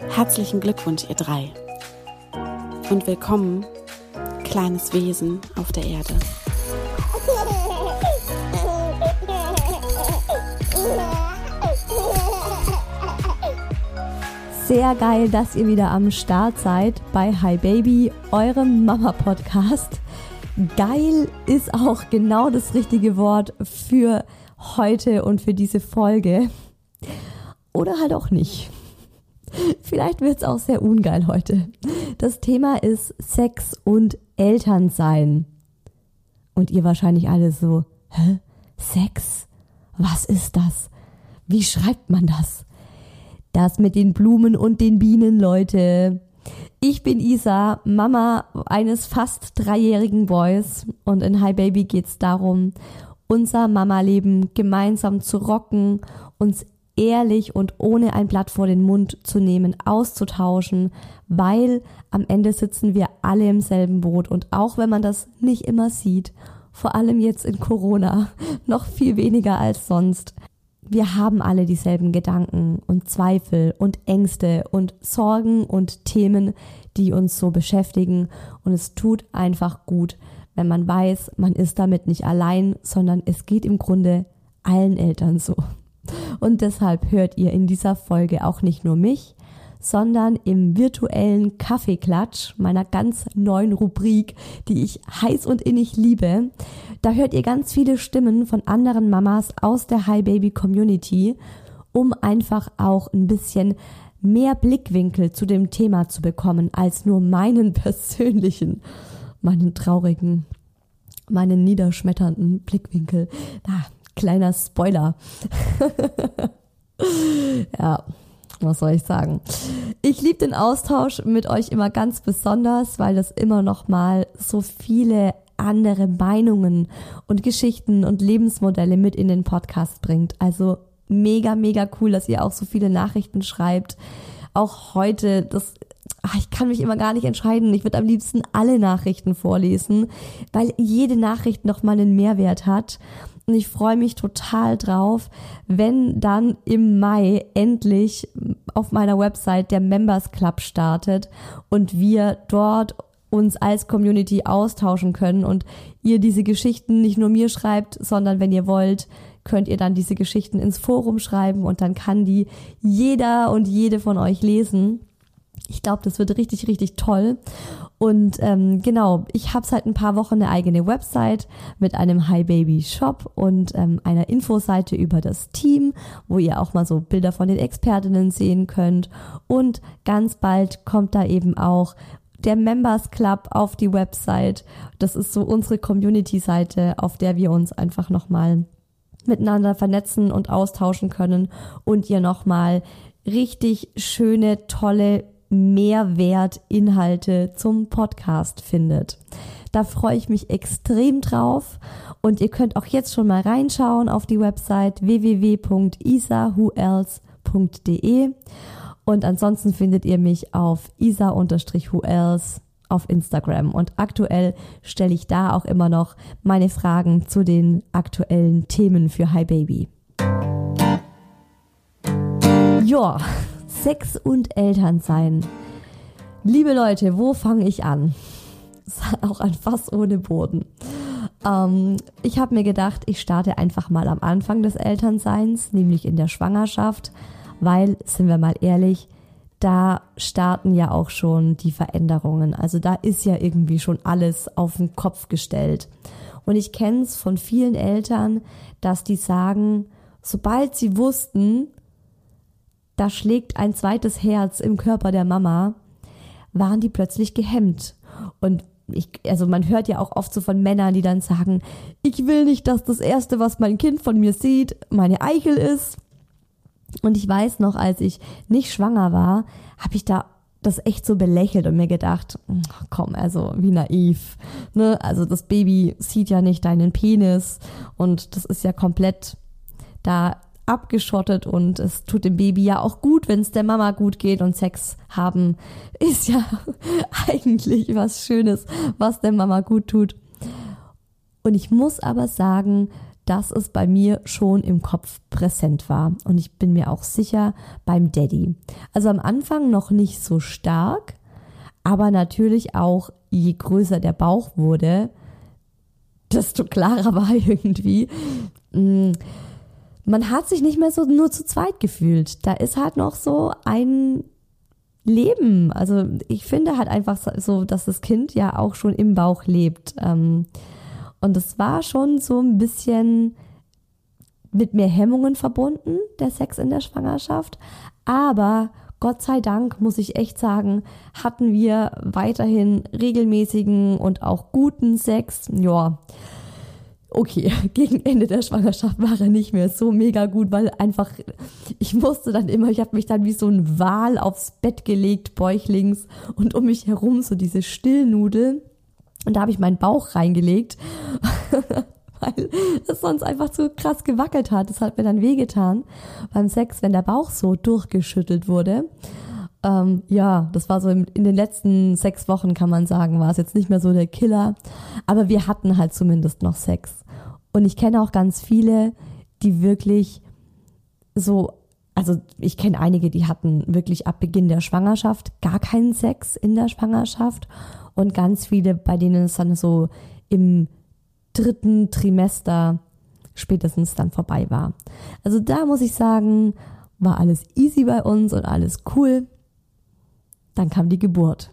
Herzlichen Glückwunsch, ihr drei. Und willkommen, kleines Wesen auf der Erde. Sehr geil, dass ihr wieder am Start seid bei Hi Baby, eurem Mama-Podcast. Geil ist auch genau das richtige Wort für heute und für diese Folge. Oder halt auch nicht. Vielleicht wird es auch sehr ungeil heute. Das Thema ist Sex und Elternsein. Und ihr wahrscheinlich alle so, hä? Sex? Was ist das? Wie schreibt man das? Das mit den Blumen und den Bienen, Leute. Ich bin Isa, Mama eines fast 3-jährigen Boys. Und in Hi Baby geht's darum, unser Mama-Leben gemeinsam zu rocken, uns ehrlich und ohne ein Blatt vor den Mund zu nehmen, auszutauschen, weil am Ende sitzen wir alle im selben Boot. Und auch wenn man das nicht immer sieht, vor allem jetzt in Corona, noch viel weniger als sonst, wir haben alle dieselben Gedanken und Zweifel und Ängste und Sorgen und Themen, die uns so beschäftigen. Und es tut einfach gut, wenn man weiß, man ist damit nicht allein, sondern es geht im Grunde allen Eltern so. Und deshalb hört ihr in dieser Folge auch nicht nur mich, sondern im virtuellen Kaffeeklatsch, meiner ganz neuen Rubrik, die ich heiß und innig liebe. Da hört ihr ganz viele Stimmen von anderen Mamas aus der Hi Baby Community, um einfach auch ein bisschen mehr Blickwinkel zu dem Thema zu bekommen, als nur meinen persönlichen, meinen traurigen, meinen niederschmetternden Blickwinkel. Kleiner Spoiler. Ja, was soll ich sagen? Ich liebe den Austausch mit euch immer ganz besonders, weil das immer noch mal so viele andere Meinungen und Geschichten und Lebensmodelle mit in den Podcast bringt. Also mega, mega cool, dass ihr auch so viele Nachrichten schreibt. Auch heute, ich kann mich immer gar nicht entscheiden. Ich würde am liebsten alle Nachrichten vorlesen, weil jede Nachricht noch mal einen Mehrwert hat. Und ich freue mich total drauf, wenn dann im Mai endlich auf meiner Website der Members Club startet und wir dort uns als Community austauschen können und ihr diese Geschichten nicht nur mir schreibt, sondern wenn ihr wollt, könnt ihr dann diese Geschichten ins Forum schreiben und dann kann die jeder und jede von euch lesen. Ich glaube, das wird richtig, richtig toll. Und genau, ich habe seit ein paar Wochen eine eigene Website mit einem Hi Baby Shop und einer Infoseite über das Team, wo ihr auch mal so Bilder von den Expertinnen sehen könnt. Und ganz bald kommt da eben auch der Members Club auf die Website. Das ist so unsere Community-Seite, auf der wir uns einfach nochmal miteinander vernetzen und austauschen können und ihr nochmal richtig schöne, tolle Mehrwertinhalte zum Podcast findet. Da freue ich mich extrem drauf und ihr könnt auch jetzt schon mal reinschauen auf die Website www.isa.whoelse.de und ansonsten findet ihr mich auf isa_whoelse auf Instagram und aktuell stelle ich da auch immer noch meine Fragen zu den aktuellen Themen für Hi Baby. Ja, Sex und Elternsein. Liebe Leute, wo fange ich an? Das ist auch ein Fass ohne Boden. Ich habe mir gedacht, ich starte einfach mal am Anfang des Elternseins, nämlich in der Schwangerschaft, weil, sind wir mal ehrlich, da starten ja auch schon die Veränderungen. Also da ist ja irgendwie schon alles auf den Kopf gestellt. Und ich kenne es von vielen Eltern, dass die sagen, sobald sie wussten, da schlägt ein zweites Herz im Körper der Mama, waren die plötzlich gehemmt. Und man hört ja auch oft so von Männern, die dann sagen, ich will nicht, dass das Erste, was mein Kind von mir sieht, meine Eichel ist. Und ich weiß noch, als ich nicht schwanger war, habe ich da das echt so belächelt und mir gedacht, komm, also wie naiv, ne? Also das Baby sieht ja nicht deinen Penis und das ist ja komplett da abgeschottet und es tut dem Baby ja auch gut, wenn es der Mama gut geht und Sex haben ist ja eigentlich was Schönes, was der Mama gut tut. Und ich muss aber sagen, dass es bei mir schon im Kopf präsent war. Und ich bin mir auch sicher beim Daddy. Also am Anfang noch nicht so stark, aber natürlich auch, je größer der Bauch wurde, desto klarer war irgendwie, man hat sich nicht mehr so nur zu zweit gefühlt. Da ist halt noch so ein Leben. Also ich finde halt einfach so, dass das Kind ja auch schon im Bauch lebt. Und es war schon so ein bisschen mit mehr Hemmungen verbunden, der Sex in der Schwangerschaft. Aber Gott sei Dank, muss ich echt sagen, hatten wir weiterhin regelmäßigen und auch guten Sex. Ja, okay, gegen Ende der Schwangerschaft war er nicht mehr so mega gut, weil einfach, ich habe mich dann wie so ein Wal aufs Bett gelegt, bäuchlings, und um mich herum so diese Stillnudel. Und da habe ich meinen Bauch reingelegt, weil es sonst einfach zu krass gewackelt hat. Das hat mir dann wehgetan beim Sex, wenn der Bauch so durchgeschüttelt wurde. Das war so in den letzten 6 Wochen, kann man sagen, war es jetzt nicht mehr so der Killer. Aber wir hatten halt zumindest noch Sex. Und ich kenne auch ganz viele, die wirklich so, also ich kenne einige, die hatten wirklich ab Beginn der Schwangerschaft gar keinen Sex in der Schwangerschaft. Und ganz viele, bei denen es dann so im 3. Trimester spätestens dann vorbei war. Also da muss ich sagen, war alles easy bei uns und alles cool. Dann kam die Geburt.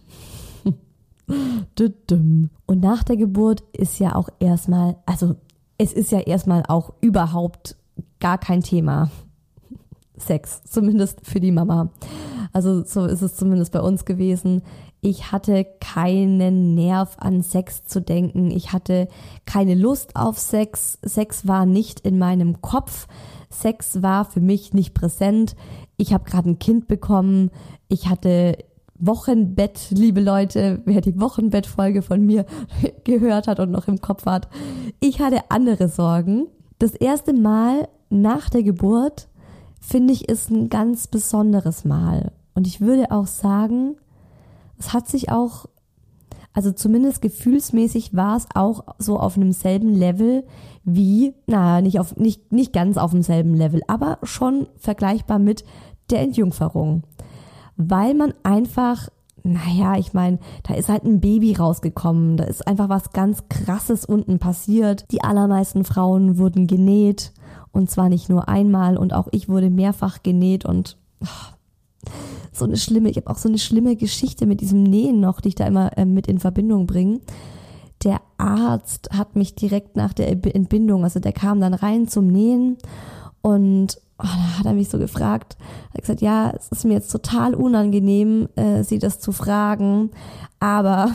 Und nach der Geburt ist ja auch erstmal, also es ist ja erstmal auch überhaupt gar kein Thema. Sex, zumindest für die Mama. Also so ist es zumindest bei uns gewesen. Ich hatte keinen Nerv an Sex zu denken. Ich hatte keine Lust auf Sex. Sex war nicht in meinem Kopf. Sex war für mich nicht präsent. Ich habe gerade ein Kind bekommen. Ich hatte Wochenbett, liebe Leute, wer die Wochenbettfolge von mir gehört hat und noch im Kopf hat. Ich hatte andere Sorgen. Das erste Mal nach der Geburt, finde ich, ist ein ganz besonderes Mal. Und ich würde auch sagen, es hat sich auch, also zumindest gefühlsmäßig war es auch so auf einem selben Level wie, nicht ganz auf demselben Level, aber schon vergleichbar mit der Entjungferung. Weil man einfach, ich meine, da ist halt ein Baby rausgekommen, da ist einfach was ganz Krasses unten passiert. Die allermeisten Frauen wurden genäht und zwar nicht nur einmal und auch ich wurde mehrfach genäht und ich habe auch so eine schlimme Geschichte mit diesem Nähen noch, die ich da immer mit in Verbindung bringe. Der Arzt hat mich direkt nach der Entbindung, also der kam dann rein zum Nähen und da hat er mich so gefragt, hat gesagt, ja, es ist mir jetzt total unangenehm, Sie das zu fragen, aber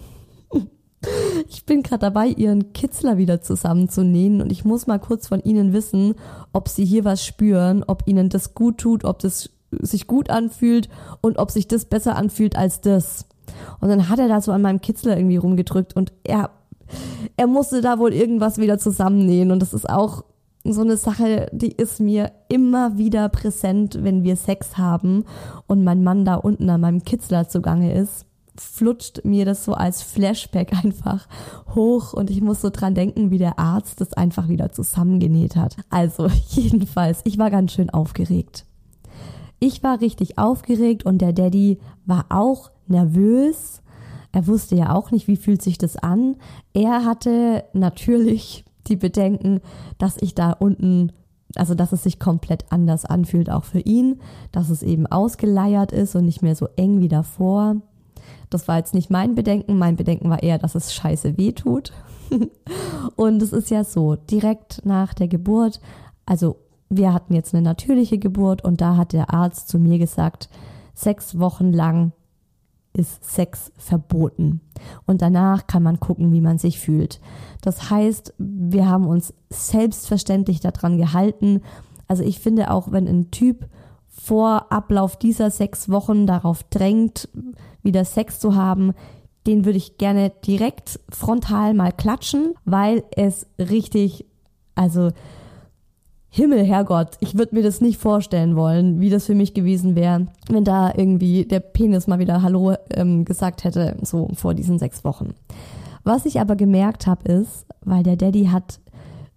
ich bin gerade dabei, Ihren Kitzler wieder zusammenzunähen und ich muss mal kurz von Ihnen wissen, ob Sie hier was spüren, ob Ihnen das gut tut, ob das sich gut anfühlt und ob sich das besser anfühlt als das. Und dann hat er da so an meinem Kitzler irgendwie rumgedrückt und er musste da wohl irgendwas wieder zusammennähen und das ist auch so eine Sache, die ist mir immer wieder präsent, wenn wir Sex haben und mein Mann da unten an meinem Kitzler zugange ist, flutscht mir das so als Flashback einfach hoch und ich muss so dran denken, wie der Arzt das einfach wieder zusammengenäht hat. Also jedenfalls, ich war ganz schön aufgeregt. Ich war richtig aufgeregt und der Daddy war auch nervös. Er wusste ja auch nicht, wie fühlt sich das an. Er hatte natürlich die Bedenken, dass ich da unten, also dass es sich komplett anders anfühlt, auch für ihn, dass es eben ausgeleiert ist und nicht mehr so eng wie davor. Das war jetzt nicht mein Bedenken. Mein Bedenken war eher, dass es scheiße wehtut. Und es ist ja so, direkt nach der Geburt, also wir hatten jetzt eine natürliche Geburt und da hat der Arzt zu mir gesagt, 6 Wochen lang ist Sex verboten. Und danach kann man gucken, wie man sich fühlt. Das heißt, wir haben uns selbstverständlich daran gehalten. Also ich finde auch, wenn ein Typ vor Ablauf dieser 6 Wochen darauf drängt, wieder Sex zu haben, den würde ich gerne direkt frontal mal klatschen, weil es richtig, also Himmel, Herrgott, ich würde mir das nicht vorstellen wollen, wie das für mich gewesen wäre, wenn da irgendwie der Penis mal wieder Hallo gesagt hätte, so vor diesen 6 Wochen. Was ich aber gemerkt habe ist, weil der Daddy hat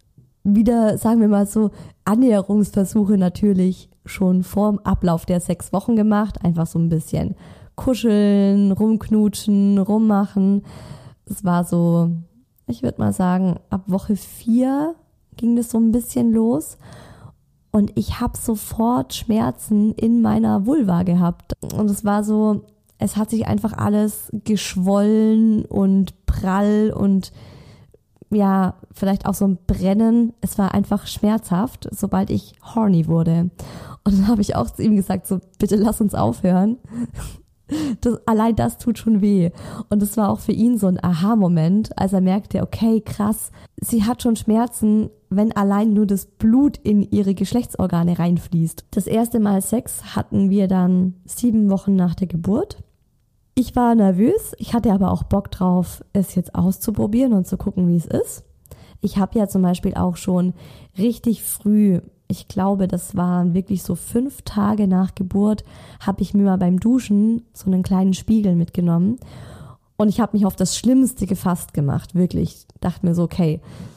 wieder, sagen wir mal so, Annäherungsversuche natürlich schon vor dem Ablauf der 6 Wochen gemacht. Einfach so ein bisschen kuscheln, rumknutschen, rummachen. Es war so, ich würde mal sagen, ab Woche 4 ging das so ein bisschen los. Und ich habe sofort Schmerzen in meiner Vulva gehabt. Und es war so, es hat sich einfach alles geschwollen und prall und ja, vielleicht auch so ein Brennen. Es war einfach schmerzhaft, sobald ich horny wurde. Und dann habe ich auch zu ihm gesagt, so bitte lass uns aufhören. Allein das tut schon weh. Und es war auch für ihn so ein Aha-Moment, als er merkte, okay, krass, sie hat schon Schmerzen, wenn allein nur das Blut in ihre Geschlechtsorgane reinfließt. Das erste Mal Sex hatten wir dann 7 Wochen nach der Geburt. Ich war nervös, ich hatte aber auch Bock drauf, es jetzt auszuprobieren und zu gucken, wie es ist. Ich habe ja zum Beispiel auch schon richtig früh, ich glaube, das waren wirklich so 5 Tage nach Geburt, habe ich mir mal beim Duschen so einen kleinen Spiegel mitgenommen und ich habe mich auf das Schlimmste gefasst gemacht, wirklich. Dachte mir so, okay,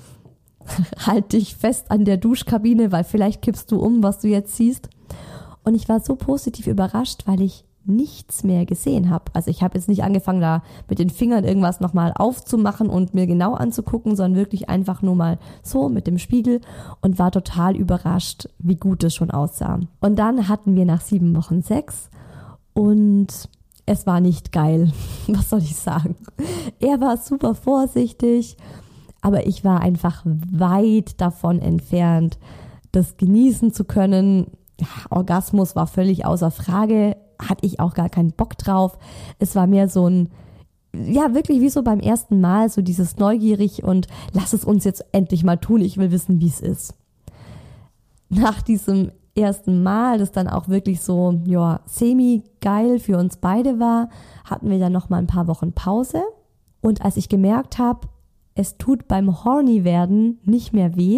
halt dich fest an der Duschkabine, weil vielleicht kippst du um, was du jetzt siehst. Und ich war so positiv überrascht, weil ich nichts mehr gesehen habe. Also ich habe jetzt nicht angefangen, da mit den Fingern irgendwas nochmal aufzumachen und mir genau anzugucken, sondern wirklich einfach nur mal so mit dem Spiegel und war total überrascht, wie gut es schon aussah. Und dann hatten wir nach 7 Wochen Sex und es war nicht geil. Was soll ich sagen? Er war super vorsichtig, aber ich war einfach weit davon entfernt, das genießen zu können. Ja, Orgasmus war völlig außer Frage. Hatte ich auch gar keinen Bock drauf. Es war mehr so ein, ja wirklich wie so beim ersten Mal, so dieses neugierig und lass es uns jetzt endlich mal tun, ich will wissen, wie es ist. Nach diesem ersten Mal, das dann auch wirklich so, ja, semi-geil für uns beide war, hatten wir dann noch mal ein paar Wochen Pause. Und als ich gemerkt habe, es tut beim Horny-Werden nicht mehr weh,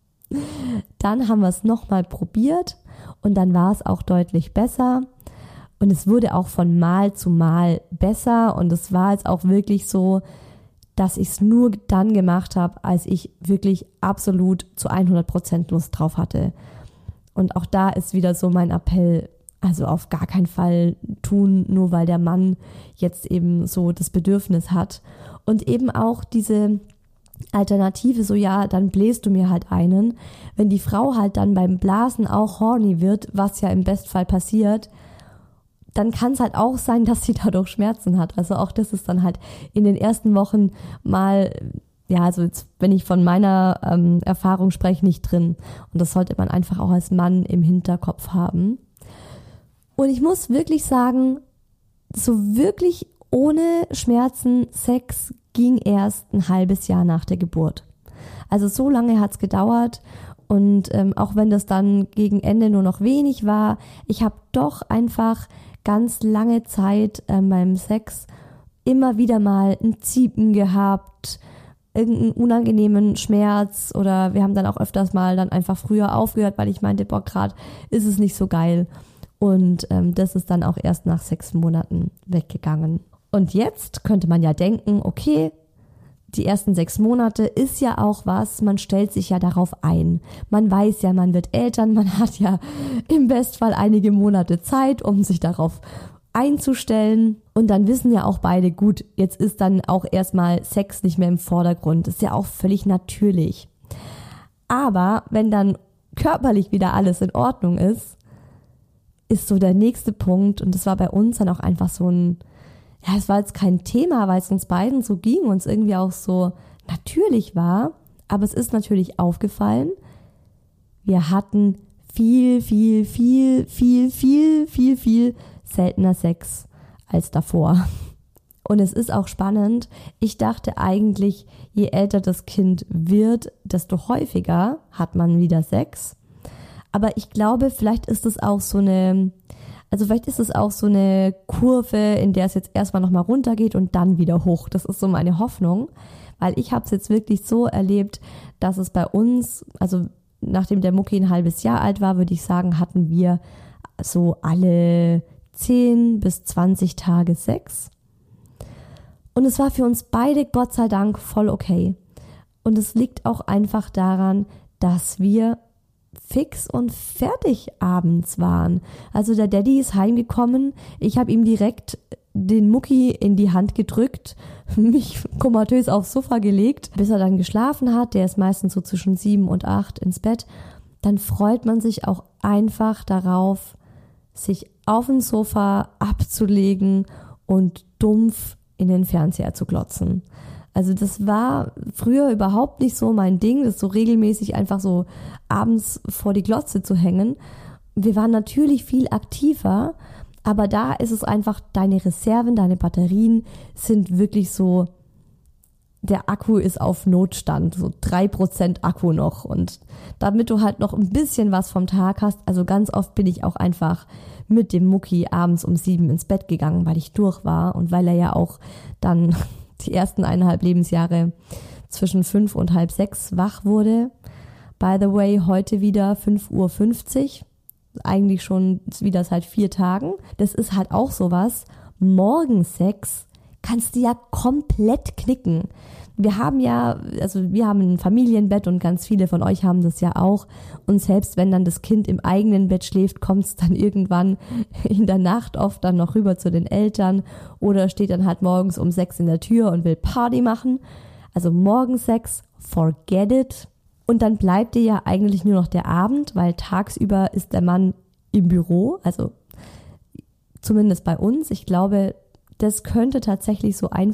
dann haben wir es noch mal probiert und dann war es auch deutlich besser. Und es wurde auch von Mal zu Mal besser und es war jetzt auch wirklich so, dass ich es nur dann gemacht habe, als ich wirklich absolut zu 100% Lust drauf hatte. Und auch da ist wieder so mein Appell, also auf gar keinen Fall tun, nur weil der Mann jetzt eben so das Bedürfnis hat. Und eben auch diese Alternative, so ja, dann bläst du mir halt einen. Wenn die Frau halt dann beim Blasen auch horny wird, was ja im Bestfall passiert, dann kann es halt auch sein, dass sie dadurch Schmerzen hat. Also auch das ist dann halt in den ersten Wochen mal, ja, also jetzt, wenn ich von meiner Erfahrung spreche, nicht drin. Und das sollte man einfach auch als Mann im Hinterkopf haben. Und ich muss wirklich sagen, so wirklich ohne Schmerzen Sex ging erst ein halbes Jahr nach der Geburt. Also so lange hat's gedauert. Und auch wenn das dann gegen Ende nur noch wenig war, ich habe doch einfach ganz lange Zeit beim Sex immer wieder mal ein Ziepen gehabt, irgendeinen unangenehmen Schmerz oder wir haben dann auch öfters mal dann einfach früher aufgehört, weil ich meinte, boah, gerade ist es nicht so geil. Und das ist dann auch erst nach 6 Monaten weggegangen. Und jetzt könnte man ja denken, okay, die ersten 6 Monate ist ja auch was, man stellt sich ja darauf ein. Man weiß ja, man wird Eltern, man hat ja im Bestfall einige Monate Zeit, um sich darauf einzustellen. Und dann wissen ja auch beide, gut, jetzt ist dann auch erstmal Sex nicht mehr im Vordergrund. Das ist ja auch völlig natürlich. Aber wenn dann körperlich wieder alles in Ordnung ist so der nächste Punkt, und das war bei uns dann auch einfach so ein, ja, es war jetzt kein Thema, weil es uns beiden so ging und es irgendwie auch so natürlich war, aber es ist natürlich aufgefallen, wir hatten viel seltener Sex als davor. Und es ist auch spannend, ich dachte eigentlich, je älter das Kind wird, desto häufiger hat man wieder Sex. Aber ich glaube, vielleicht ist es auch so eine Kurve, in der es jetzt erstmal nochmal runtergeht und dann wieder hoch. Das ist so meine Hoffnung, weil ich habe es jetzt wirklich so erlebt, dass es bei uns, also nachdem der Mucki ein halbes Jahr alt war, würde ich sagen, hatten wir so alle 10 bis 20 Tage Sex. Und es war für uns beide, Gott sei Dank, voll okay. Und es liegt auch einfach daran, dass wir fix und fertig abends waren. Also der Daddy ist heimgekommen, ich habe ihm direkt den Mucki in die Hand gedrückt, mich komatös aufs Sofa gelegt, bis er dann geschlafen hat. Der ist meistens so zwischen 7 und 8 ins Bett. Dann freut man sich auch einfach darauf, sich auf dem Sofa abzulegen und dumpf in den Fernseher zu glotzen. Also das war früher überhaupt nicht so mein Ding, das so regelmäßig einfach so abends vor die Glotze zu hängen. Wir waren natürlich viel aktiver, aber da ist es einfach, deine Reserven, deine Batterien sind wirklich so, der Akku ist auf Notstand, so 3% Akku noch. Und damit du halt noch ein bisschen was vom Tag hast, also ganz oft bin ich auch einfach mit dem Mucki abends um 7 ins Bett gegangen, weil ich durch war und weil er ja auch dann die ersten 1,5 Lebensjahre zwischen 5 und halb 6 wach wurde. By the way, heute wieder 5:50 Uhr. Eigentlich schon wieder seit 4 Tagen. Das ist halt auch sowas. Morgensex kannst du ja komplett knicken. Wir haben ein Familienbett und ganz viele von euch haben das ja auch. Und selbst wenn dann das Kind im eigenen Bett schläft, kommt es dann irgendwann in der Nacht oft dann noch rüber zu den Eltern oder steht dann halt morgens um 6 in der Tür und will Party machen. Also Morgensex, forget it. Und dann bleibt dir ja eigentlich nur noch der Abend, weil tagsüber ist der Mann im Büro, also zumindest bei uns. Ich glaube, das könnte tatsächlich so ein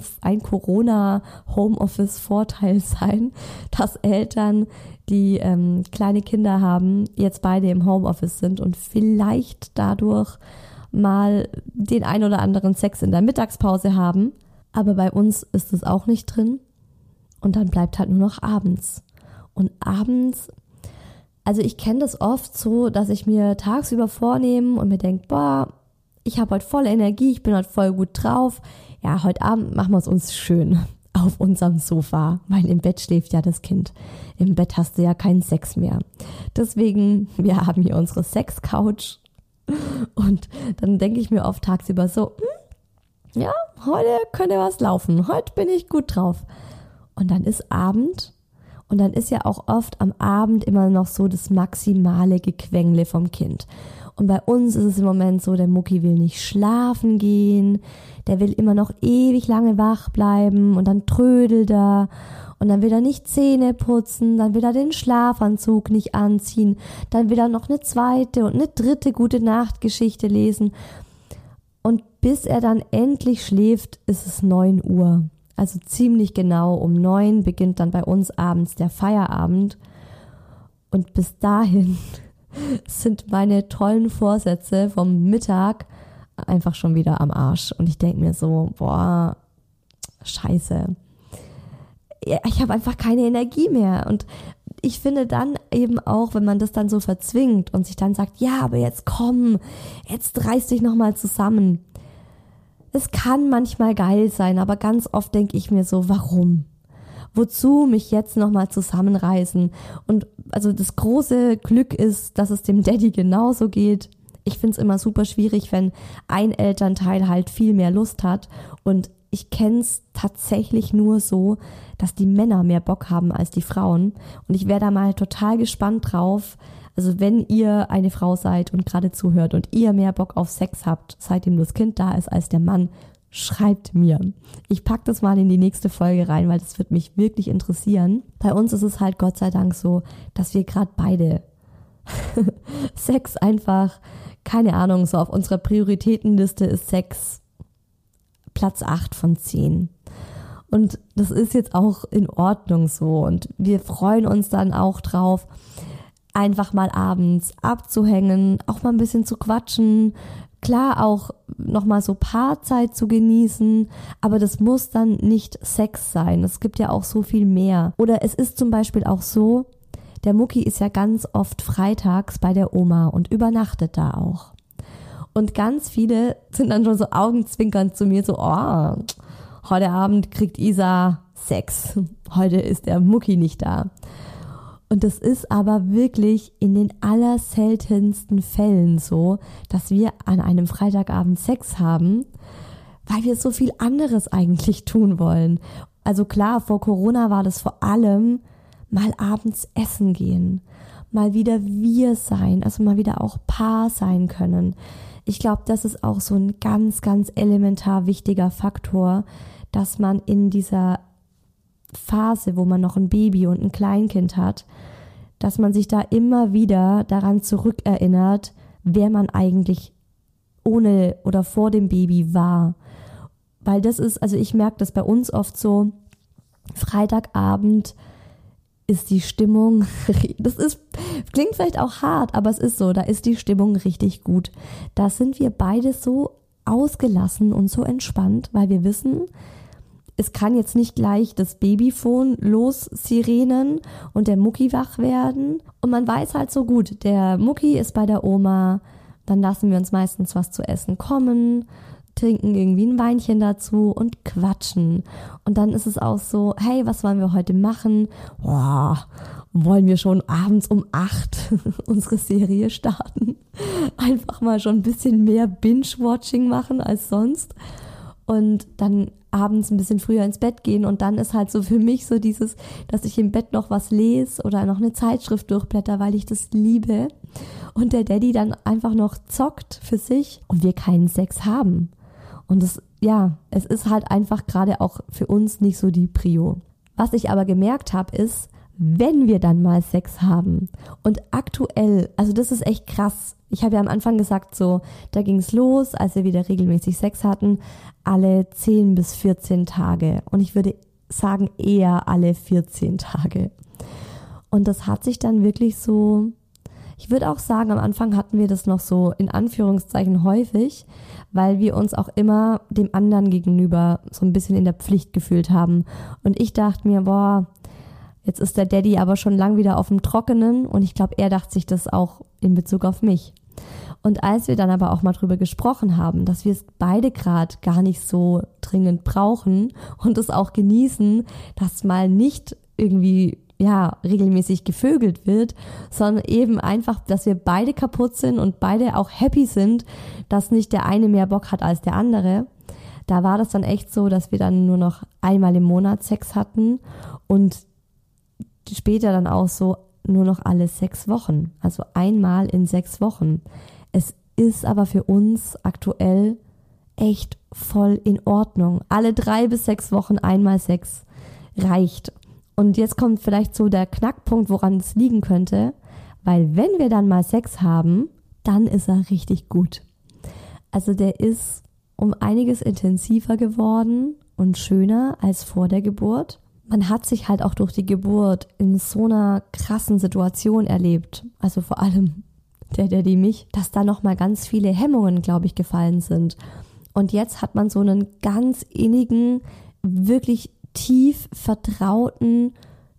Corona-Homeoffice-Vorteil sein, dass Eltern, die kleine Kinder haben, jetzt beide im Homeoffice sind und vielleicht dadurch mal den ein oder anderen Sex in der Mittagspause haben. Aber bei uns ist es auch nicht drin. Und dann bleibt halt nur noch abends. Und abends, also ich kenne das oft so, dass ich mir tagsüber vornehme und mir denke, boah, ich habe heute voll Energie, ich bin heute voll gut drauf. Ja, heute Abend machen wir es uns schön auf unserem Sofa, weil im Bett schläft ja das Kind. Im Bett hast du ja keinen Sex mehr. Deswegen, wir haben hier unsere Sex-Couch und dann denke ich mir oft tagsüber so, ja, heute könnte was laufen, heute bin ich gut drauf. Und dann ist Abend. Und dann ist ja auch oft am Abend immer noch so das maximale Gequengle vom Kind. Und bei uns ist es im Moment so, der Mucki will nicht schlafen gehen, der will immer noch ewig lange wach bleiben und dann trödelt er und dann will er nicht Zähne putzen, dann will er den Schlafanzug nicht anziehen, dann will er noch eine zweite und eine dritte Gute-Nacht-Geschichte lesen. Und bis er dann endlich schläft, ist es 9 Uhr. Also ziemlich genau um 9 beginnt dann bei uns abends der Feierabend. Und bis dahin sind meine tollen Vorsätze vom Mittag einfach schon wieder am Arsch. Und ich denke mir so, boah, scheiße. Ich habe einfach keine Energie mehr. Und ich finde dann eben auch, wenn man das dann so verzwingt und sich dann sagt, ja, aber jetzt komm, jetzt reiß dich nochmal zusammen. Es kann manchmal geil sein, aber ganz oft denke ich mir so, warum? Wozu mich jetzt nochmal zusammenreißen? Und also das große Glück ist, dass es dem Daddy genauso geht. Ich finde es immer super schwierig, wenn ein Elternteil halt viel mehr Lust hat. Und ich kenne es tatsächlich nur so, dass die Männer mehr Bock haben als die Frauen. Und ich wäre da mal total gespannt drauf. Also wenn ihr eine Frau seid und gerade zuhört und ihr mehr Bock auf Sex habt, seitdem das Kind da ist als der Mann, schreibt mir. Ich pack das mal in die nächste Folge rein, weil das wird mich wirklich interessieren. Bei uns ist es halt Gott sei Dank so, dass wir gerade beide Sex einfach, keine Ahnung, so auf unserer Prioritätenliste ist Sex Platz 8 von 10. Und das ist jetzt auch in Ordnung so und wir freuen uns dann auch drauf, einfach mal abends abzuhängen, auch mal ein bisschen zu quatschen, klar auch nochmal so Paarzeit zu genießen, aber das muss dann nicht Sex sein, es gibt ja auch so viel mehr. Oder es ist zum Beispiel auch so, der Mucki ist ja ganz oft freitags bei der Oma und übernachtet da auch. Und ganz viele sind dann schon so augenzwinkernd zu mir so, oh, heute Abend kriegt Isa Sex, heute ist der Mucki nicht da. Und das ist aber wirklich in den allerseltensten Fällen so, dass wir an einem Freitagabend Sex haben, weil wir so viel anderes eigentlich tun wollen. Also klar, vor Corona war das vor allem mal abends essen gehen, mal wieder wir sein, also mal wieder auch Paar sein können. Ich glaube, das ist auch so ein ganz, ganz elementar wichtiger Faktor, dass man in dieser Phase, wo man noch ein Baby und ein Kleinkind hat, dass man sich da immer wieder daran zurückerinnert, wer man eigentlich ohne oder vor dem Baby war. Weil das ist, also ich merke das bei uns oft so, Freitagabend ist die Stimmung, klingt vielleicht auch hart, aber es ist so, da ist die Stimmung richtig gut. Da sind wir beide so ausgelassen und so entspannt, weil wir wissen, es kann jetzt nicht gleich das Babyphone lossirenen und der Mucki wach werden. Und man weiß halt so gut, der Mucki ist bei der Oma, dann lassen wir uns meistens was zu essen kommen, trinken irgendwie ein Weinchen dazu und quatschen. Und dann ist es auch so, hey, was wollen wir heute machen? Boah, wollen wir schon abends um 8 unsere Serie starten? Einfach mal schon ein bisschen mehr Binge-Watching machen als sonst. Und dann abends ein bisschen früher ins Bett gehen und dann ist halt so für mich so dieses, dass ich im Bett noch was lese oder noch eine Zeitschrift durchblätter, weil ich das liebe und der Daddy dann einfach noch zockt für sich und wir keinen Sex haben. Und es ist halt einfach gerade auch für uns nicht so die Prio. Was ich aber gemerkt habe, ist, wenn wir dann mal Sex haben und aktuell, also das ist echt krass. Ich habe ja am Anfang gesagt, so, da ging es los, als wir wieder regelmäßig Sex hatten, alle 10 bis 14 Tage. Und ich würde sagen, eher alle 14 Tage. Und das hat sich dann wirklich so, ich würde auch sagen, am Anfang hatten wir das noch so in Anführungszeichen häufig, weil wir uns auch immer dem anderen gegenüber so ein bisschen in der Pflicht gefühlt haben. Und ich dachte mir, boah, jetzt ist der Daddy aber schon lang wieder auf dem Trockenen und ich glaube, er dachte sich das auch in Bezug auf mich. Und als wir dann aber auch mal drüber gesprochen haben, dass wir es beide gerade gar nicht so dringend brauchen und es auch genießen, dass mal nicht irgendwie regelmäßig gevögelt wird, sondern eben einfach, dass wir beide kaputt sind und beide auch happy sind, dass nicht der eine mehr Bock hat als der andere. Da war das dann echt so, dass wir dann nur noch einmal im Monat Sex hatten und später dann auch so nur noch alle 6 Wochen, also einmal in 6 Wochen. Es ist aber für uns aktuell echt voll in Ordnung. Alle 3 bis 6 Wochen einmal Sex reicht. Und jetzt kommt vielleicht so der Knackpunkt, woran es liegen könnte, weil wenn wir dann mal Sex haben, dann ist er richtig gut. Also der ist um einiges intensiver geworden und schöner als vor der Geburt. Man hat sich halt auch durch die Geburt in so einer krassen Situation erlebt, also vor allem der Daddy mich, dass da nochmal ganz viele Hemmungen, glaube ich, gefallen sind. Und jetzt hat man so einen ganz innigen, wirklich tief vertrauten,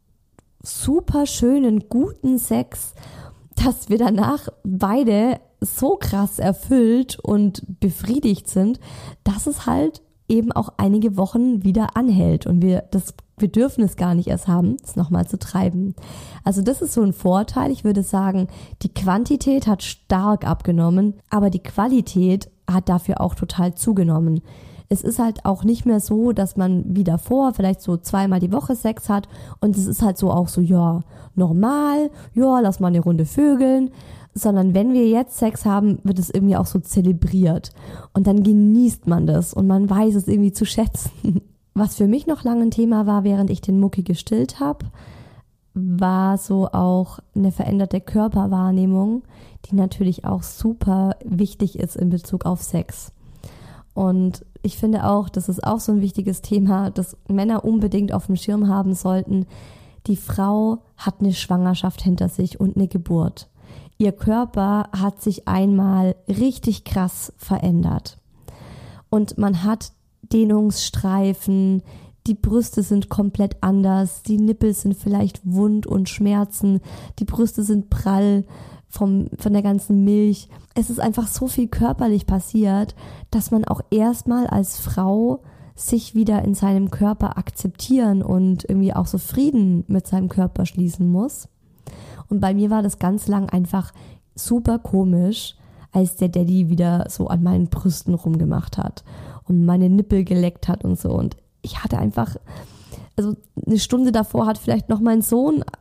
super schönen, guten Sex, dass wir danach beide so krass erfüllt und befriedigt sind, dass es halt eben auch einige Wochen wieder anhält und wir dürfen es gar nicht erst haben, es nochmal zu treiben. Also das ist so ein Vorteil. Ich würde sagen, die Quantität hat stark abgenommen, aber die Qualität hat dafür auch total zugenommen. Es ist halt auch nicht mehr so, dass man wie davor vielleicht so 2-mal die Woche Sex hat und es ist halt so auch so, normal, lass mal eine Runde vögeln, sondern wenn wir jetzt Sex haben, wird es irgendwie auch so zelebriert und dann genießt man das und man weiß es irgendwie zu schätzen. Was für mich noch lange ein Thema war, während ich den Mucki gestillt habe, war so auch eine veränderte Körperwahrnehmung, die natürlich auch super wichtig ist in Bezug auf Sex. Und ich finde auch, das ist auch so ein wichtiges Thema, das Männer unbedingt auf dem Schirm haben sollten. Die Frau hat eine Schwangerschaft hinter sich und eine Geburt. Ihr Körper hat sich einmal richtig krass verändert. Und man hat Dehnungsstreifen, die Brüste sind komplett anders, die Nippel sind vielleicht wund und schmerzen, die Brüste sind prall von der ganzen Milch. Es ist einfach so viel körperlich passiert, dass man auch erstmal als Frau sich wieder in seinem Körper akzeptieren und irgendwie auch so Frieden mit seinem Körper schließen muss. Und bei mir war das ganz lang einfach super komisch, als der Daddy wieder so an meinen Brüsten rumgemacht hat und meine Nippel geleckt hat und so. Und ich hatte einfach, also eine Stunde davor hat vielleicht noch mein Sohn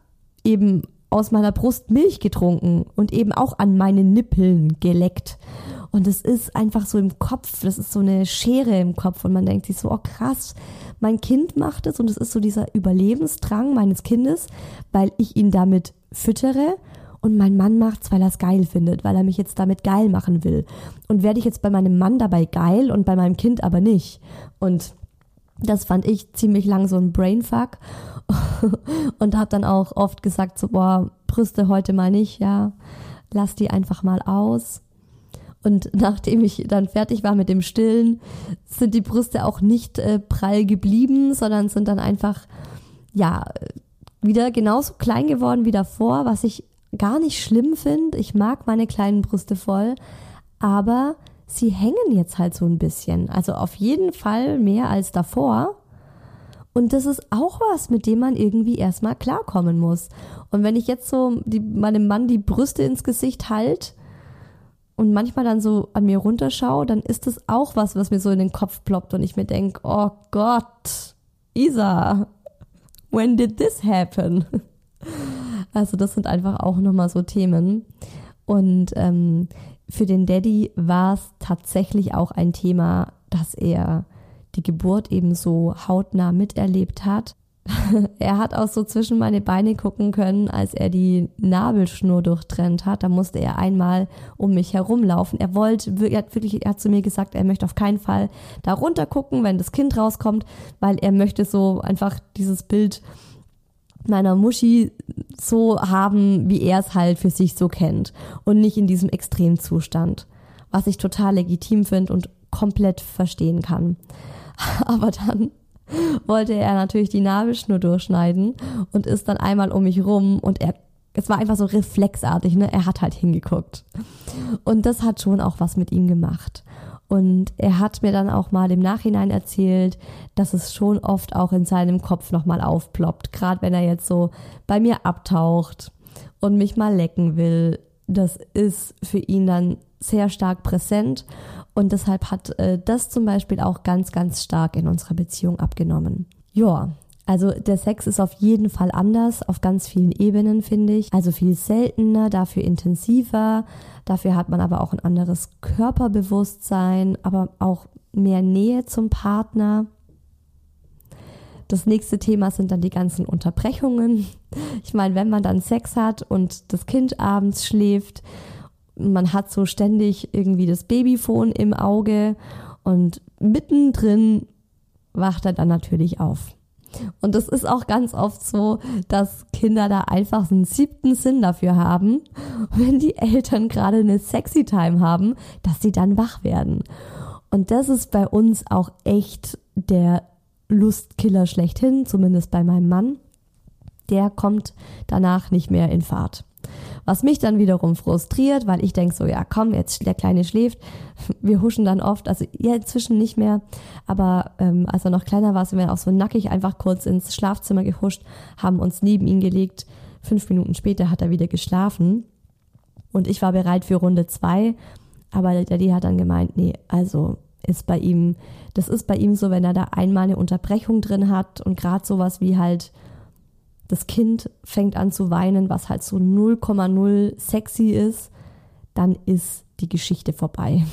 eben aus meiner Brust Milch getrunken und eben auch an meine Nippeln geleckt. Und es ist einfach so im Kopf, das ist so eine Schere im Kopf und man denkt sich so, oh krass, mein Kind macht es und es ist so dieser Überlebensdrang meines Kindes, weil ich ihn damit füttere und mein Mann macht's, weil er es geil findet, weil er mich jetzt damit geil machen will. Und werde ich jetzt bei meinem Mann dabei geil und bei meinem Kind aber nicht. Und das fand ich ziemlich lang so ein Brainfuck und habe dann auch oft gesagt so, boah, Brüste heute mal nicht, ja, lass die einfach mal aus. Und nachdem ich dann fertig war mit dem Stillen, sind die Brüste auch nicht prall geblieben, sondern sind dann einfach, ja, wieder genauso klein geworden wie davor, was ich gar nicht schlimm finde. Ich mag meine kleinen Brüste voll, aber sie hängen jetzt halt so ein bisschen. Also auf jeden Fall mehr als davor. Und das ist auch was, mit dem man irgendwie erstmal klarkommen muss. Und wenn ich jetzt so meinem Mann die Brüste ins Gesicht halte, und manchmal dann so an mir runterschaue, dann ist das auch was mir so in den Kopf ploppt und ich mir denke, oh Gott, Isa, when did this happen? Also das sind einfach auch nochmal so Themen. Und für den Daddy war es tatsächlich auch ein Thema, dass er die Geburt eben so hautnah miterlebt hat. Er hat auch so zwischen meine Beine gucken können, als er die Nabelschnur durchtrennt hat. Da musste er einmal um mich herumlaufen. Er hat zu mir gesagt, er möchte auf keinen Fall da runter gucken, wenn das Kind rauskommt, weil er möchte so einfach dieses Bild meiner Muschi so haben, wie er es halt für sich so kennt und nicht in diesem Extremzustand, was ich total legitim finde und komplett verstehen kann. Aber dann wollte er natürlich die Nabelschnur durchschneiden und ist dann einmal um mich rum und es war einfach so reflexartig, ne? Er hat halt hingeguckt. Und das hat schon auch was mit ihm gemacht. Und er hat mir dann auch mal im Nachhinein erzählt, dass es schon oft auch in seinem Kopf nochmal aufploppt. Gerade wenn er jetzt so bei mir abtaucht und mich mal lecken will. Das ist für ihn dann sehr stark präsent. Und deshalb hat das zum Beispiel auch ganz, ganz stark in unserer Beziehung abgenommen. Ja, also der Sex ist auf jeden Fall anders, auf ganz vielen Ebenen, finde ich. Also viel seltener, dafür intensiver. Dafür hat man aber auch ein anderes Körperbewusstsein, aber auch mehr Nähe zum Partner. Das nächste Thema sind dann die ganzen Unterbrechungen. Ich meine, wenn man dann Sex hat und das Kind abends schläft, man hat so ständig irgendwie das Babyphone im Auge und mittendrin wacht er dann natürlich auf. Und das ist auch ganz oft so, dass Kinder da einfach einen 7. Sinn dafür haben, wenn die Eltern gerade eine sexy Time haben, dass sie dann wach werden. Und das ist bei uns auch echt der Lustkiller schlechthin, zumindest bei meinem Mann. Der kommt danach nicht mehr in Fahrt. Was mich dann wiederum frustriert, weil ich denke so, ja komm, jetzt der Kleine schläft. Wir huschen dann oft, also ja inzwischen nicht mehr, aber als er noch kleiner war, sind wir auch so nackig einfach kurz ins Schlafzimmer gehuscht, haben uns neben ihn gelegt. 5 Minuten später hat er wieder geschlafen und ich war bereit für Runde 2, aber der Daddy hat dann gemeint, nee, also das ist bei ihm so, wenn er da einmal eine Unterbrechung drin hat und gerade sowas wie halt das Kind fängt an zu weinen, was halt so 0,0 sexy ist, dann ist die Geschichte vorbei.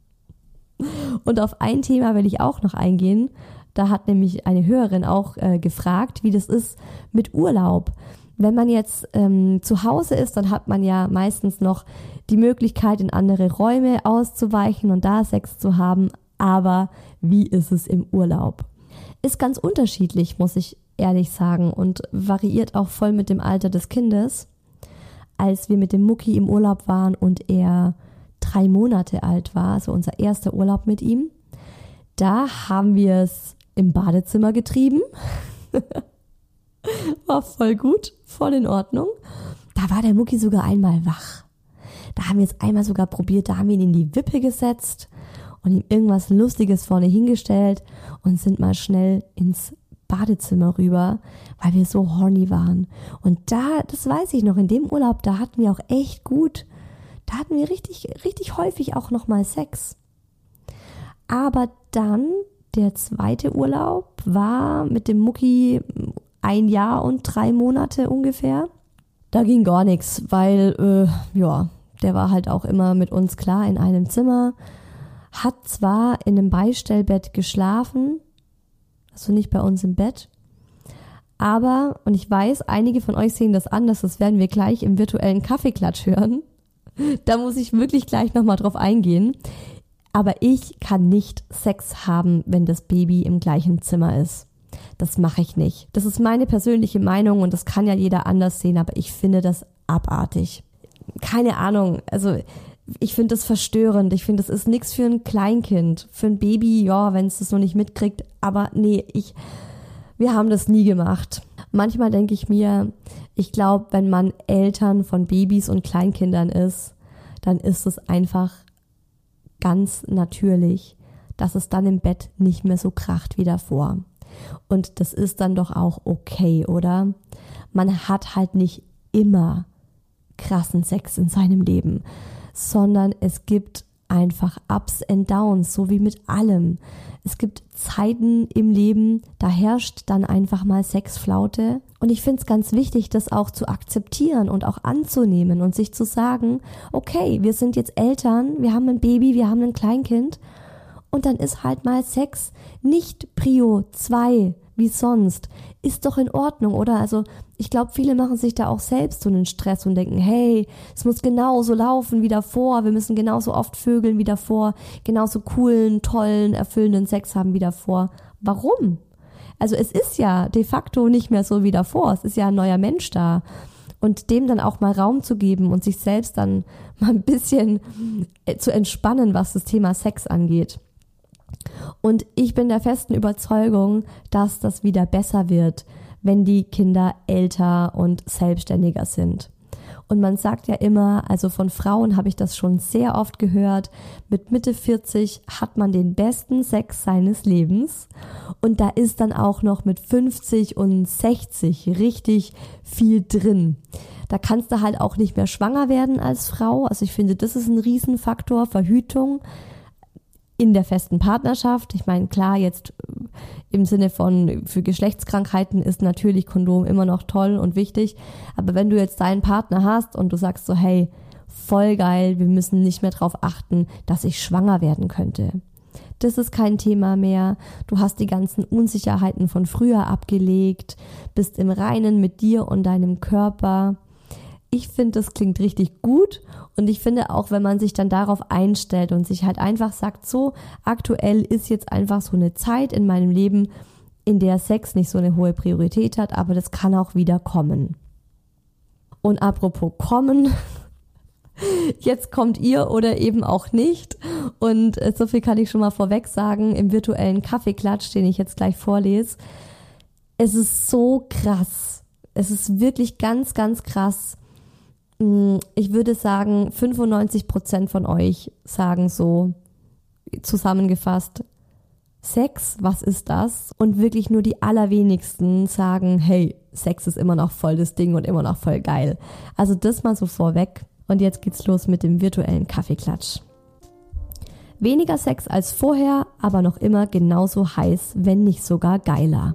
Und auf ein Thema will ich auch noch eingehen. Da hat nämlich eine Hörerin auch gefragt, wie das ist mit Urlaub. Wenn man jetzt zu Hause ist, dann hat man ja meistens noch die Möglichkeit, in andere Räume auszuweichen und da Sex zu haben. Aber wie ist es im Urlaub? Ist ganz unterschiedlich, muss ich ehrlich sagen, und variiert auch voll mit dem Alter des Kindes. Als wir mit dem Mucki im Urlaub waren und er 3 Monate alt war, also unser erster Urlaub mit ihm, da haben wir es im Badezimmer getrieben. War voll gut, voll in Ordnung. Da war der Mucki sogar einmal wach. Da haben wir es einmal sogar probiert, da haben wir ihn in die Wippe gesetzt und ihm irgendwas Lustiges vorne hingestellt und sind mal schnell ins Badezimmer rüber, weil wir so horny waren. Und da, das weiß ich noch, in dem Urlaub, da hatten wir auch echt gut, da hatten wir richtig, richtig häufig auch nochmal Sex. Aber dann, der zweite Urlaub war mit dem Mucki 1 Jahr und 3 Monate ungefähr. Da ging gar nichts, weil, der war halt auch immer mit uns klar in einem Zimmer, hat zwar in einem Beistellbett geschlafen, also nicht bei uns im Bett, aber, und ich weiß, einige von euch sehen das anders, das werden wir gleich im virtuellen Kaffeeklatsch hören, da muss ich wirklich gleich nochmal drauf eingehen, aber ich kann nicht Sex haben, wenn das Baby im gleichen Zimmer ist. Das mache ich nicht. Das ist meine persönliche Meinung und das kann ja jeder anders sehen, aber ich finde das abartig. Keine Ahnung, also ich finde das verstörend. Ich finde, das ist nichts für ein Kleinkind. Für ein Baby, ja, wenn es das noch nicht mitkriegt, aber nee, wir haben das nie gemacht. Manchmal denke ich mir, ich glaube, wenn man Eltern von Babys und Kleinkindern ist, dann ist es einfach ganz natürlich, dass es dann im Bett nicht mehr so kracht wie davor. Und das ist dann doch auch okay, oder? Man hat halt nicht immer krassen Sex in seinem Leben, sondern es gibt einfach Ups and Downs, so wie mit allem. Es gibt Zeiten im Leben, da herrscht dann einfach mal Sexflaute. Und ich finde es ganz wichtig, das auch zu akzeptieren und auch anzunehmen und sich zu sagen, okay, wir sind jetzt Eltern, wir haben ein Baby, wir haben ein Kleinkind und dann ist halt mal Sex nicht Prio 2 wie sonst. Ist doch in Ordnung, oder? Also ich glaube, viele machen sich da auch selbst so einen Stress und denken, hey, es muss genauso laufen wie davor, wir müssen genauso oft vögeln wie davor, genauso coolen, tollen, erfüllenden Sex haben wie davor. Warum? Also es ist ja de facto nicht mehr so wie davor, es ist ja ein neuer Mensch da. Und dem dann auch mal Raum zu geben und sich selbst dann mal ein bisschen zu entspannen, was das Thema Sex angeht. Und ich bin der festen Überzeugung, dass das wieder besser wird, wenn die Kinder älter und selbstständiger sind. Und man sagt ja immer, also von Frauen habe ich das schon sehr oft gehört, mit Mitte 40 hat man den besten Sex seines Lebens und da ist dann auch noch mit 50 und 60 richtig viel drin. Da kannst du halt auch nicht mehr schwanger werden als Frau. Also ich finde, das ist ein Riesenfaktor, Verhütung in der festen Partnerschaft. Ich meine, klar, jetzt im Sinne von für Geschlechtskrankheiten ist natürlich Kondom immer noch toll und wichtig. Aber wenn du jetzt deinen Partner hast und du sagst so, hey, voll geil, wir müssen nicht mehr drauf achten, dass ich schwanger werden könnte. Das ist kein Thema mehr. Du hast die ganzen Unsicherheiten von früher abgelegt, bist im Reinen mit dir und deinem Körper. Ich finde, das klingt richtig gut und ich finde auch, wenn man sich dann darauf einstellt und sich halt einfach sagt, so aktuell ist jetzt einfach so eine Zeit in meinem Leben, in der Sex nicht so eine hohe Priorität hat, aber das kann auch wieder kommen. Und apropos kommen, jetzt kommt ihr oder eben auch nicht und so viel kann ich schon mal vorweg sagen, im virtuellen Kaffeeklatsch, den ich jetzt gleich vorlese, es ist so krass, es ist wirklich ganz, ganz krass. Ich würde sagen, 95% von euch sagen so zusammengefasst, Sex, was ist das? Und wirklich nur die allerwenigsten sagen, hey, Sex ist immer noch voll das Ding und immer noch voll geil. Also das mal so vorweg. Und jetzt geht's los mit dem virtuellen Kaffeeklatsch. Weniger Sex als vorher, aber noch immer genauso heiß, wenn nicht sogar geiler.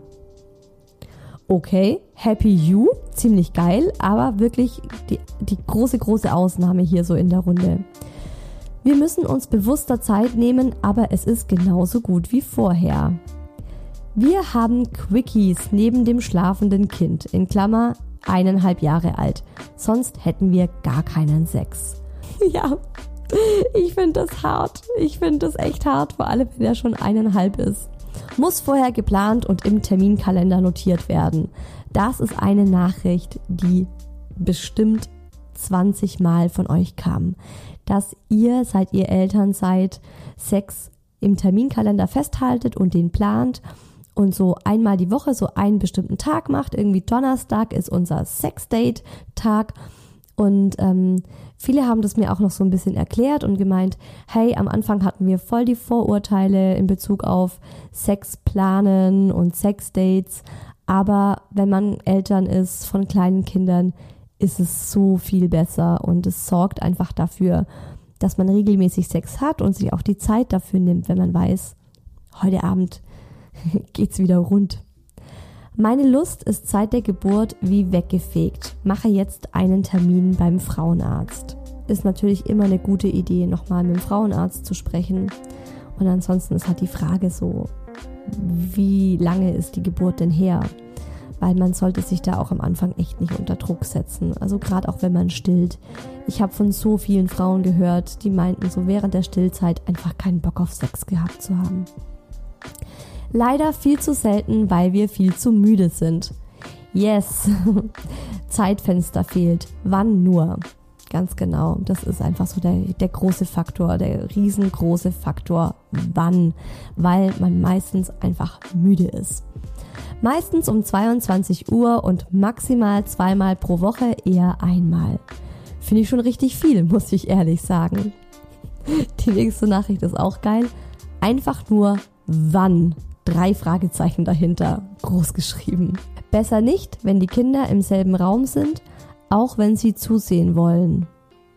Okay, happy you, ziemlich geil, aber wirklich die große Ausnahme hier so in der Runde. Wir müssen uns bewusster Zeit nehmen, aber es ist genauso gut wie vorher. Wir haben Quickies neben dem schlafenden Kind, in Klammer 1,5 Jahre alt, sonst hätten wir gar keinen Sex. Ja, ich finde das hart, ich finde das echt hart, vor allem wenn er schon 1,5 ist. Muss vorher geplant und im Terminkalender notiert werden. Das ist eine Nachricht, die bestimmt 20 Mal von euch kam. Dass ihr, seit ihr Eltern seid, Sex im Terminkalender festhaltet und den plant und so einmal die Woche so einen bestimmten Tag macht. Irgendwie Donnerstag ist unser Sex-Date-Tag. Und viele haben das mir auch noch so ein bisschen erklärt und gemeint, hey, am Anfang hatten wir voll die Vorurteile in Bezug auf Sexplanen und Sexdates, aber wenn man Eltern ist von kleinen Kindern, ist es so viel besser und es sorgt einfach dafür, dass man regelmäßig Sex hat und sich auch die Zeit dafür nimmt, wenn man weiß, heute Abend geht's wieder rund. Meine Lust ist seit der Geburt wie weggefegt. Mache jetzt einen Termin beim Frauenarzt. Ist natürlich immer eine gute Idee, nochmal mit dem Frauenarzt zu sprechen. Und ansonsten ist halt die Frage so, wie lange ist die Geburt denn her? Weil man sollte sich da auch am Anfang echt nicht unter Druck setzen. Also gerade auch wenn man stillt. Ich habe von so vielen Frauen gehört, die meinten so während der Stillzeit einfach keinen Bock auf Sex gehabt zu haben. Leider viel zu selten, weil wir viel zu müde sind. Yes, Zeitfenster fehlt. Wann nur? Ganz genau, das ist einfach so der große Faktor, der riesengroße Faktor, wann, weil man meistens einfach müde ist. Meistens um 22 Uhr und maximal 2-mal pro Woche, eher einmal. Finde ich schon richtig viel, muss ich ehrlich sagen. Die nächste Nachricht ist auch geil. Einfach nur wann? 3 Fragezeichen dahinter, groß geschrieben. Besser nicht, wenn die Kinder im selben Raum sind, auch wenn sie zusehen wollen.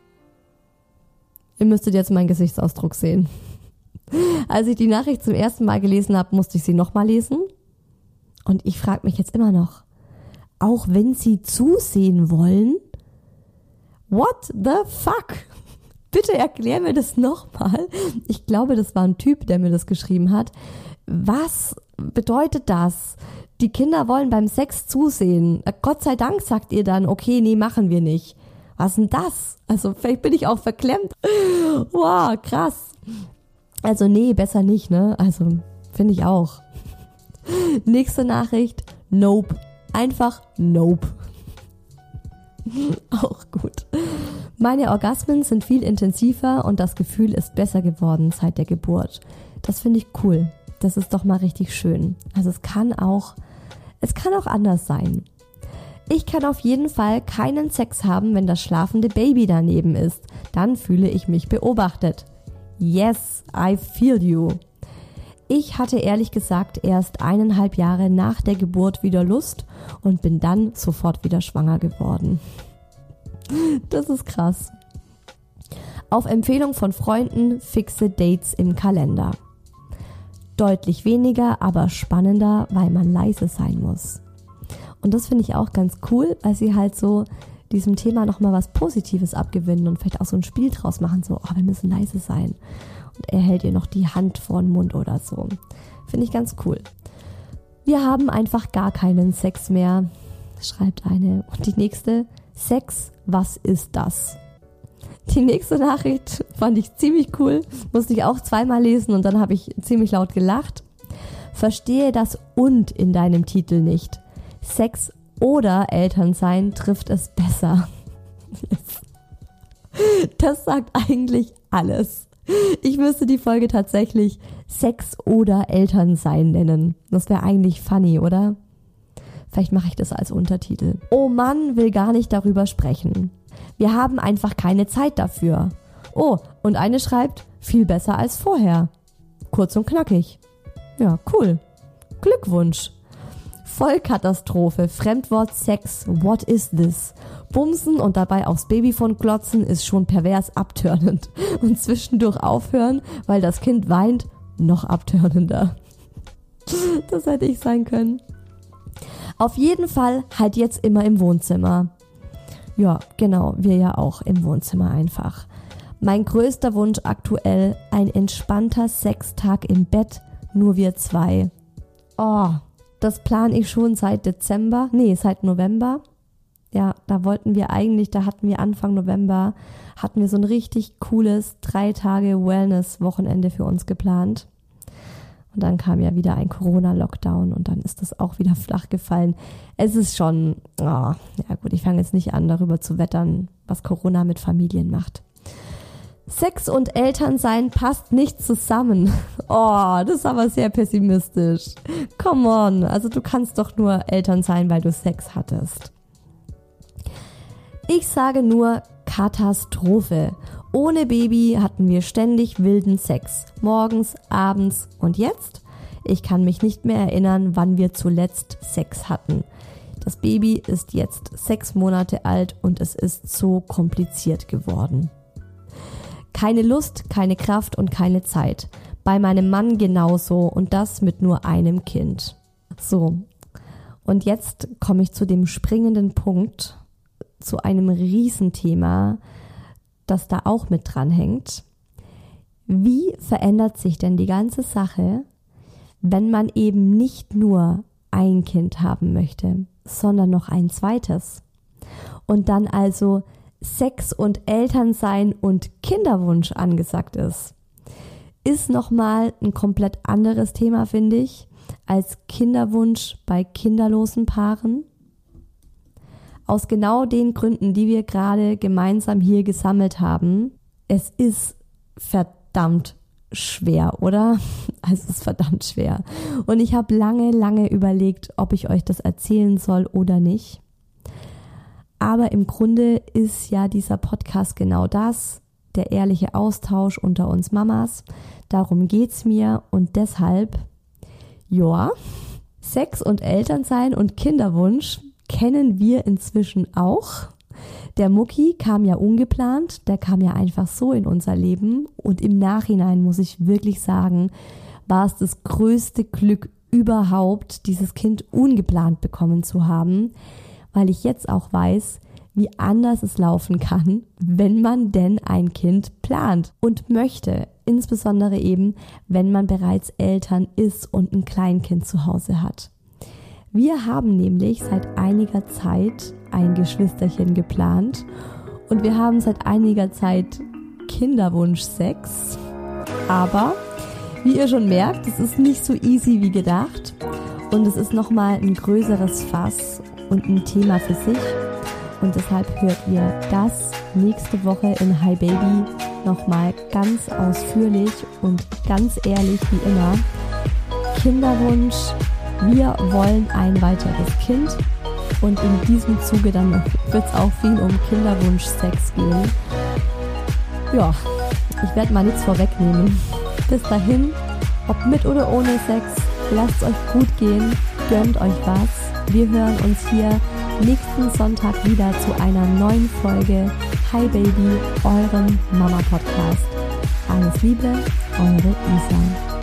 Ihr müsstet jetzt meinen Gesichtsausdruck sehen. Als ich die Nachricht zum ersten Mal gelesen habe, musste ich sie nochmal lesen. Und ich frage mich jetzt immer noch, auch wenn sie zusehen wollen? What the fuck? Bitte erklär mir das nochmal. Ich glaube, das war ein Typ, der mir das geschrieben hat. Was bedeutet das? Die Kinder wollen beim Sex zusehen. Gott sei Dank sagt ihr dann, okay, nee, machen wir nicht. Was denn das? Also vielleicht bin ich auch verklemmt. Wow, krass. Also nee, besser nicht, ne? Also finde ich auch. Nächste Nachricht, nope. Einfach nope. Auch gut. Meine Orgasmen sind viel intensiver und das Gefühl ist besser geworden seit der Geburt. Das finde ich cool. Das ist doch mal richtig schön. Also es kann auch anders sein. Ich kann auf jeden Fall keinen Sex haben, wenn das schlafende Baby daneben ist. Dann fühle ich mich beobachtet. Yes, I feel you. Ich hatte ehrlich gesagt erst 1,5 Jahre nach der Geburt wieder Lust und bin dann sofort wieder schwanger geworden. Das ist krass. Auf Empfehlung von Freunden fixe Dates im Kalender. Deutlich weniger, aber spannender, weil man leise sein muss. Und das finde ich auch ganz cool, weil sie halt so diesem Thema nochmal was Positives abgewinnen und vielleicht auch so ein Spiel draus machen, so, wir müssen leise sein. Und er hält ihr noch die Hand vor den Mund oder so. Finde ich ganz cool. Wir haben einfach gar keinen Sex mehr, schreibt eine. Und die nächste, Sex, was ist das? Die nächste Nachricht fand ich ziemlich cool, musste ich auch 2-mal lesen und dann habe ich ziemlich laut gelacht. Verstehe das und in deinem Titel nicht. Sex oder Elternsein trifft es besser. Das sagt eigentlich alles. Ich müsste die Folge tatsächlich Sex oder Elternsein nennen. Das wäre eigentlich funny, oder? Vielleicht mache ich das als Untertitel. Oh Mann, will gar nicht darüber sprechen. Wir haben einfach keine Zeit dafür. Oh, und eine schreibt, viel besser als vorher. Kurz und knackig. Ja, cool. Glückwunsch. Vollkatastrophe, Fremdwort Sex, what is this? Bumsen und dabei aufs Babyphone glotzen ist schon pervers abtörnend. Und zwischendurch aufhören, weil das Kind weint, noch abtörnender. Das hätte ich sein können. Auf jeden Fall halt jetzt immer im Wohnzimmer. Ja, genau, wir ja auch im Wohnzimmer einfach. Mein größter Wunsch aktuell, ein entspannter Sextag im Bett, nur wir 2. Oh, das plane ich schon seit November. Ja, da hatten wir Anfang November, hatten wir so ein richtig cooles 3 Tage Wellness-Wochenende für uns geplant. Und dann kam ja wieder ein Corona-Lockdown und dann ist das auch wieder flach gefallen. Es ist schon, ja gut, ich fange jetzt nicht an, darüber zu wettern, was Corona mit Familien macht. Sex und Elternsein passt nicht zusammen. Oh, das ist aber sehr pessimistisch. Come on, also du kannst doch nur Eltern sein, weil du Sex hattest. Ich sage nur Katastrophe. Ohne Baby hatten wir ständig wilden Sex. Morgens, abends und jetzt? Ich kann mich nicht mehr erinnern, wann wir zuletzt Sex hatten. Das Baby ist jetzt 6 Monate alt und es ist so kompliziert geworden. Keine Lust, keine Kraft und keine Zeit. Bei meinem Mann genauso und das mit nur einem Kind. So. Und jetzt komme ich zu dem springenden Punkt, zu einem Riesenthema, das da auch mit dranhängt. Wie verändert sich denn die ganze Sache, wenn man eben nicht nur ein Kind haben möchte, sondern noch ein zweites? Und dann also Sex und Elternsein und Kinderwunsch angesagt ist. Ist nochmal ein komplett anderes Thema, finde ich, als Kinderwunsch bei kinderlosen Paaren. Aus genau den Gründen, die wir gerade gemeinsam hier gesammelt haben. Es ist verdammt schwer, oder? Es ist verdammt schwer. Und ich habe lange überlegt, ob ich euch das erzählen soll oder nicht. Aber im Grunde ist ja dieser Podcast genau das, der ehrliche Austausch unter uns Mamas. Darum geht's mir und deshalb, ja, Sex und Elternsein und Kinderwunsch kennen wir inzwischen auch. Der Mucki kam ja ungeplant, der kam ja einfach so in unser Leben und im Nachhinein muss ich wirklich sagen, war es das größte Glück überhaupt, dieses Kind ungeplant bekommen zu haben, weil ich jetzt auch weiß, wie anders es laufen kann, wenn man denn ein Kind plant und möchte. Insbesondere eben, wenn man bereits Eltern ist und ein Kleinkind zu Hause hat. Wir haben nämlich seit einiger Zeit ein Geschwisterchen geplant und wir haben seit einiger Zeit Kinderwunsch-Sex. Aber, wie ihr schon merkt, es ist nicht so easy wie gedacht und es ist nochmal ein größeres Fass und ein Thema für sich. Und deshalb hört ihr das nächste Woche in Hi Baby nochmal ganz ausführlich und ganz ehrlich wie immer. Kinderwunsch, wir wollen ein weiteres Kind und in diesem Zuge dann wird es auch viel um Kinderwunsch-Sex gehen. Ja, ich werde mal nichts vorwegnehmen. Bis dahin, ob mit oder ohne Sex, lasst es euch gut gehen, gönnt euch was. Wir hören uns hier nächsten Sonntag wieder zu einer neuen Folge Hi Baby, eurem Mama-Podcast. Alles Liebe, eure Isa.